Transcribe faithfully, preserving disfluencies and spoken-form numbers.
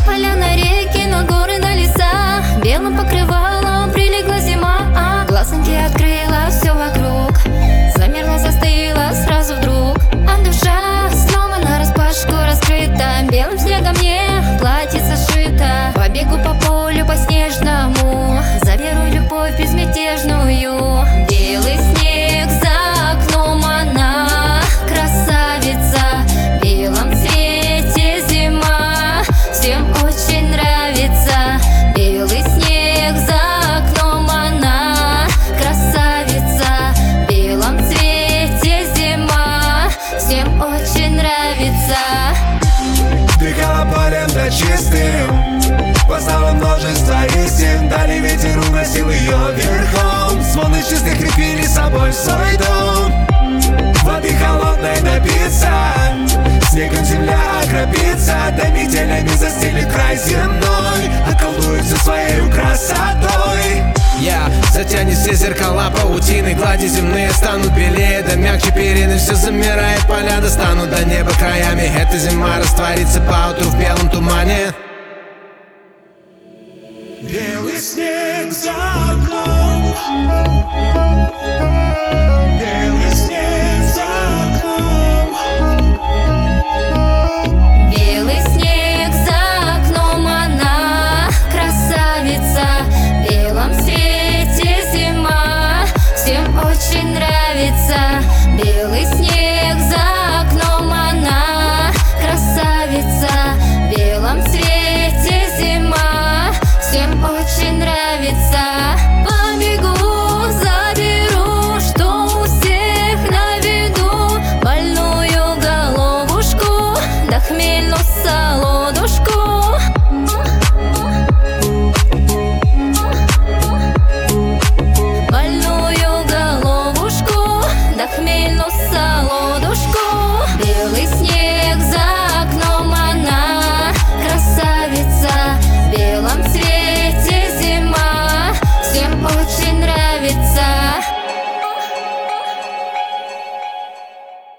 поляна, реки, но горы до леса. Белым покрывалом прилегла зима, а глазоньки открыла, все вокруг замерла, застыла сразу вдруг. А душа снова нараспашку раскрыта, белым снегом мне платьице сшито. Побегу по полю по снежному, за веру и любовь безмятежную. Белый снег за окном, она красавица, в белом цвете зима, всем очень нравится. Белый снег за окном, она красавица, в белом цвете зима, всем очень нравится. Дыхала полем да чистым, познала множество истин. Дали ветер уносил ее верхом, с волны чистых рек вели собой в свой дом. Воды холодной напиться, снегом земля окропится, да метелями застелит край земной, околдует всю своей красотой. Я yeah. Затянет все зеркала паутины, глади земные станут белее, да мягче перины. Все замирает, поля достанут до неба краями. Эта зима растворится поутру в белом тумане. Белый снег за окном, белый снег за окном, белый снег за окном, она красавица, в белом свете зима, всем очень нравится. Белый снег за окном, она красавица, в белом цвете зима, всем очень нравится. Побегу, заберу, что у всех на виду, больную головушку да хмельную солому.